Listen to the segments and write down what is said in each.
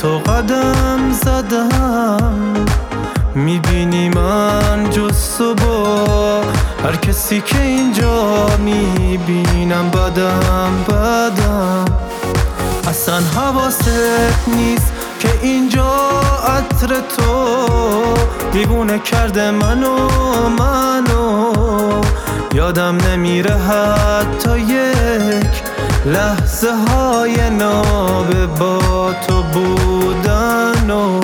تو قدم زدم، میبینی من جز تو با هر کسی که اینجا میبینم بدم اصلا حواست نیست که اینجا عطر تو دیوونه کرده منو یادم نمیره حتی یک لحظه های ناب با تو بودن و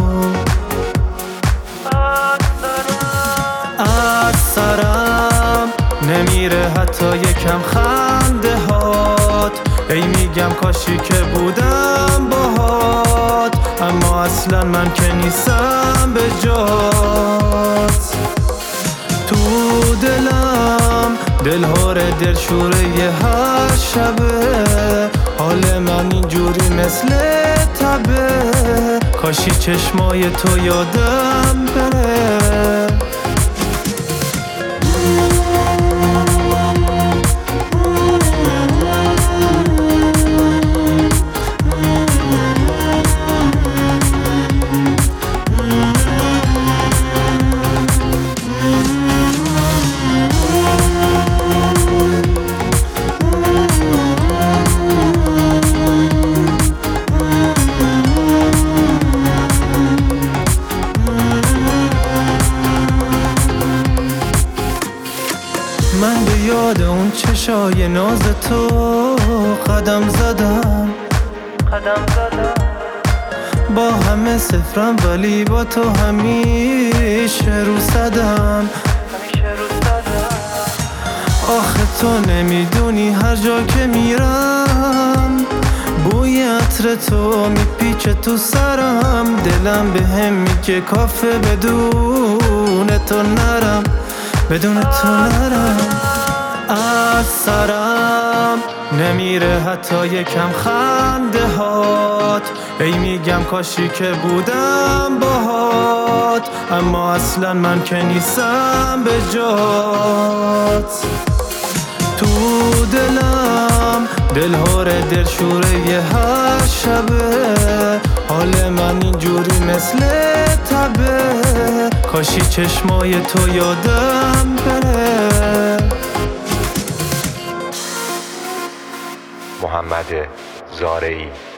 از سرم نمیره حتی یکم خنده هات. ای میگم کاشی که بودم باهات، اما اصلا من که نیستم به جات. تو دلم دلهاره دلشوره هر شبه، حال من اینجوری مثل تبه، کاشی چشمای تو یادم بره. من به یاد اون چشای ناز تو قدم زدم، با همه صفرم ولی با تو همیشه رو صدم. آخه تو نمیدونی هر جا که میرم بوی عطر تو میپیچه تو سرم، دلم به هم میگه کافه بدون تو نرم. از سرم نمیره حتی یکم خنده هات. ای میگم کاشی که بودم باهات، اما اصلا من که نیستم به جات. تو دلم دلهاره دلشوره هر شبه، حال من اینجوری مثل تبه، کاشی چشمای تو یادم بره. محمد زارعی